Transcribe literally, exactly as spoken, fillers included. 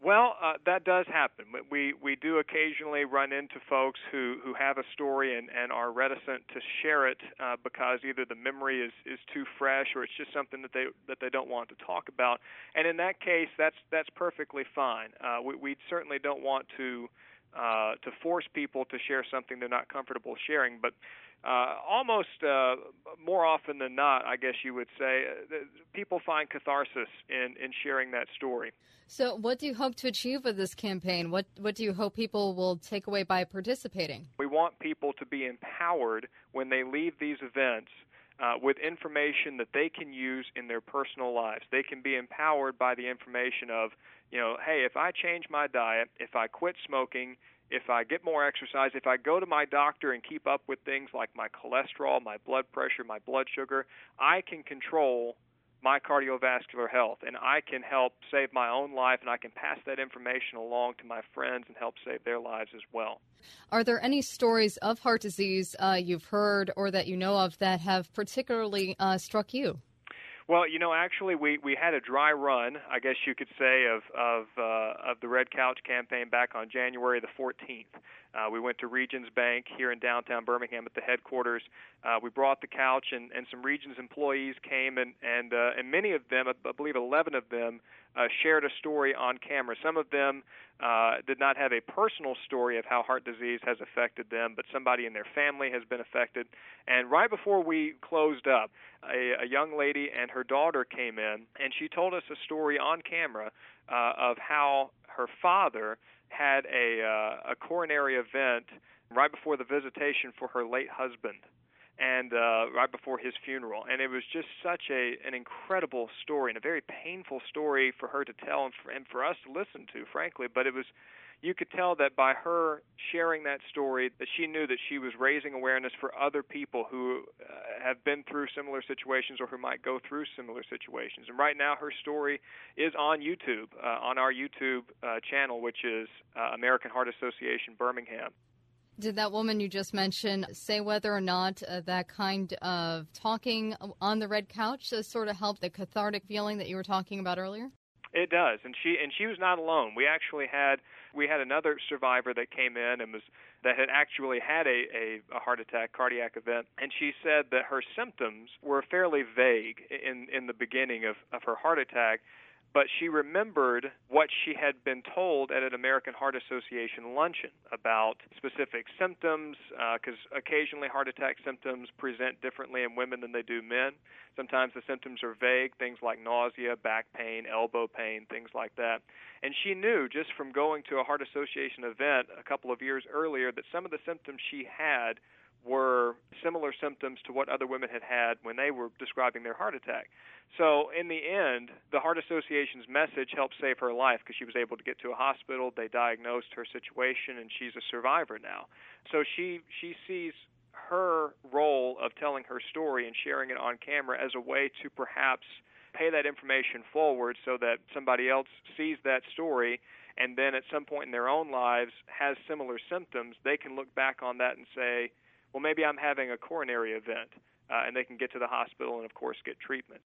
Well, uh, that does happen. We we do occasionally run into folks who, who have a story and, and are reticent to share it uh, because either the memory is, is too fresh or it's just something that they that they don't want to talk about. And in that case, that's that's perfectly fine. Uh, we we certainly don't want to uh, to force people to share something they're not comfortable sharing, but. Uh, almost uh, more often than not, I guess you would say, uh, people find catharsis in, in sharing that story. So what do you hope to achieve with this campaign? What what do you hope people will take away by participating? We want people to be empowered when they leave these events uh, with information that they can use in their personal lives. They can be empowered by the information of, you know, hey, if I change my diet, if I quit smoking, if I get more exercise, if I go to my doctor and keep up with things like my cholesterol, my blood pressure, my blood sugar, I can control my cardiovascular health, and I can help save my own life, and I can pass that information along to my friends and help save their lives as well. Are there any stories of heart disease uh, you've heard or that you know of that have particularly uh, struck you? Well, you know, actually, we, we had a dry run, I guess you could say, of of uh, of the Red Couch campaign back on January the fourteenth. Uh, we went to Regions Bank here in downtown Birmingham at the headquarters. Uh, we brought the couch, and, and some Regions employees came, and and uh, and many of them, I believe eleven of them, uh, shared a story on camera. Some of them uh, did not have a personal story of how heart disease has affected them, but somebody in their family has been affected. And right before we closed up, a, a young lady and her daughter came in, and she told us a story on camera uh, of how her father had a, uh, a coronary event right before the visitation for her late husband, and uh, right before his funeral. And it was just such a an incredible story and a very painful story for her to tell and for, and for us to listen to, frankly. But it was, you could tell that by her sharing that story that she knew that she was raising awareness for other people who uh, have been through similar situations or who might go through similar situations. And right now her story is on YouTube, uh, on our YouTube uh, channel, which is uh, American Heart Association Birmingham. Did that woman you just mentioned say whether or not uh, that kind of talking on the red couch uh, sort of helped the cathartic feeling that you were talking about earlier? It does, and she and she was not alone. We actually had we had another survivor that came in and was that had actually had a, a, a heart attack, cardiac event, and she said that her symptoms were fairly vague in in the beginning of, of her heart attack. But she remembered what she had been told at an American Heart Association luncheon about specific symptoms, because uh, occasionally heart attack symptoms present differently in women than they do men. Sometimes the symptoms are vague, things like nausea, back pain, elbow pain, things like that. And she knew just from going to a Heart Association event a couple of years earlier that some of the symptoms she had were similar symptoms to what other women had had when they were describing their heart attack. So in the end, the Heart Association's message helped save her life because she was able to get to a hospital. They diagnosed her situation, and she's a survivor now. So she she sees her role of telling her story and sharing it on camera as a way to perhaps pay that information forward so that somebody else sees that story and then at some point in their own lives has similar symptoms. They can look back on that and say, well, maybe I'm having a coronary event, uh, and they can get to the hospital and, of course, get treatment.